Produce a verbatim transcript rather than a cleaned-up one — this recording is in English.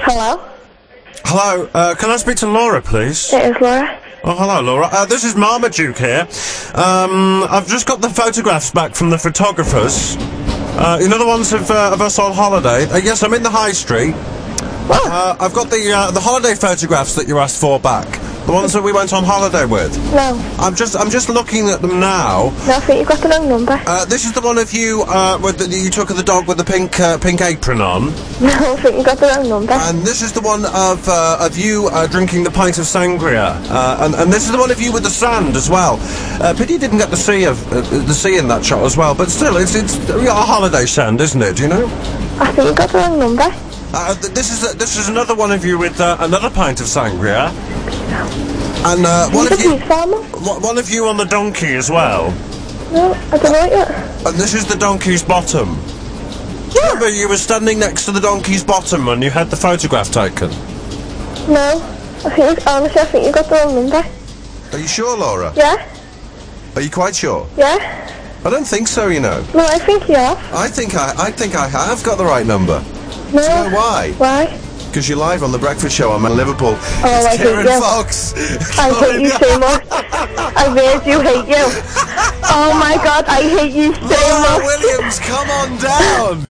Hello? Hello, uh, can I speak to Laura, please? It is Laura. Oh, hello, Laura. Uh, this is Marmaduke here. Um, I've just got the photographs back from the photographers. Uh, you know the ones of, uh, of us on holiday? Uh, yes, I'm in the high street. What? Uh, I've got the, uh, the holiday photographs that you asked for back. The ones that we went on holiday with. No. I'm just, I'm just looking at them now. No, I think you've got the wrong number. Uh, this is the one of you, uh, with the, you took of the dog with the pink, uh, pink apron on. No, I think you've got the wrong number. And this is the one of, uh, of you, uh, drinking the pint of sangria. Uh, and, and this is the one of you with the sand as well. Uh, pity you didn't get the sea of, uh, the sea in that shot as well, but still, it's, it's a holiday sand, isn't it, do you know? I think you've got the wrong number. Uh, th this is, uh, this is another one of you with, uh, another pint of sangria. And, uh, one of you, one of you on the donkey as well. No, I don't know yet. And this is the donkey's bottom. Do you remember you were standing next to the donkey's bottom when you had the photograph taken? No, I think, honestly, I think you've got the wrong number. Are you sure, Laura? Yeah? Are you quite sure? Yeah? I don't think so, you know. No, I think you have. I think I, I think I have got the right number. No. Do you know why? Why? Because you're live on the Breakfast Show. I'm in Liverpool. Oh, it's I Kieran hate you. Fox. I hate you so much. I really do hate you. Oh my god, I hate you so Laura much. Williams, come on down.